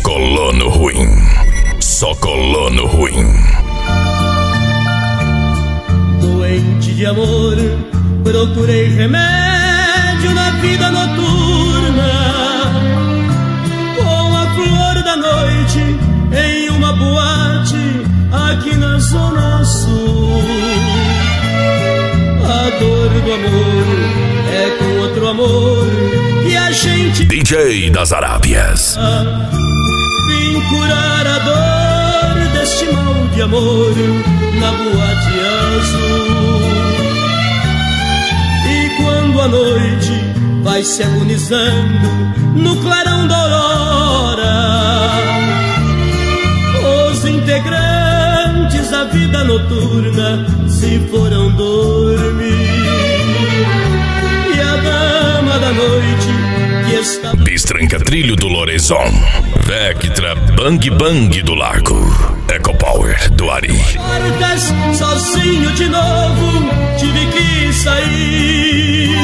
colono ruim. Só colono ruim. Doente de amor, procurei remédio na vida noturna. Com a flor da noite em uma boate aqui na Zona Sul. A dor do amor é com outro amor que a gente... DJ das Arábias. Vim curar a dor deste mal de amor na boate azul. E quando a noite vai se agonizando no clarão da aurora, os integrantes da vida noturna se foram dormir. E a dama da noite que está... Bistranca Trilho do Lorenzon. Vectra Bang Bang do Lago. Eco Power do Ari. Portas, sozinho de novo, tive que sair.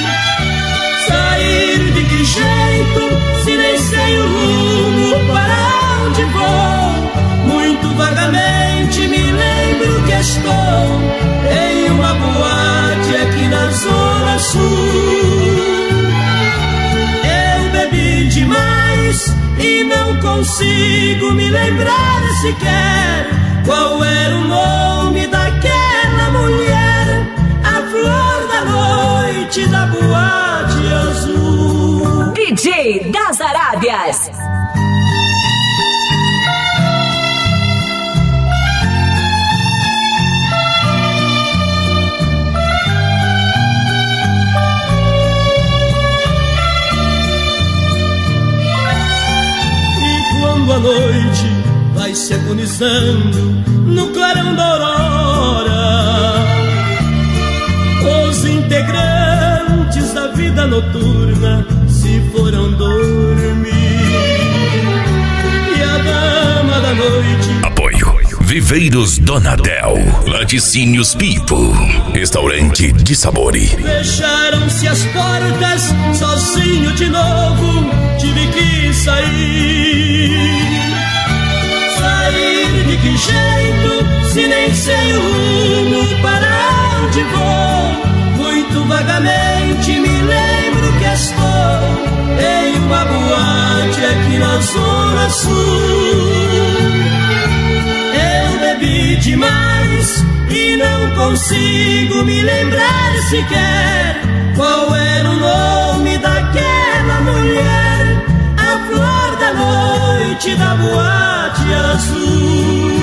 Sair de que jeito, se nem sei o rumo para onde vou. Muito vagamente me lembro que estou em uma boate aqui na Zona Sul. Eu bebi demais e não consigo me lembrar sequer qual era o nome daquela mulher, a flor da noite da boate azul. DJ das Arábias. A noite vai se agonizando no clarão da aurora, os integrantes da vida noturna se foram dormir. E a dama da noite... Apoio Viveiros Donadel, Laticínios Pipo, Restaurante de Sabori. Fecharam-se as portas, sozinho de novo, tive que sair. Sair de que jeito, se nem sei o rumo para onde vou. Muito vagamente me lembro que estou em uma boate aqui na Zona Sul. Eu bebi demais e não consigo me lembrar sequer qual era o nome daquela mulher, a flor da noite da boate azul.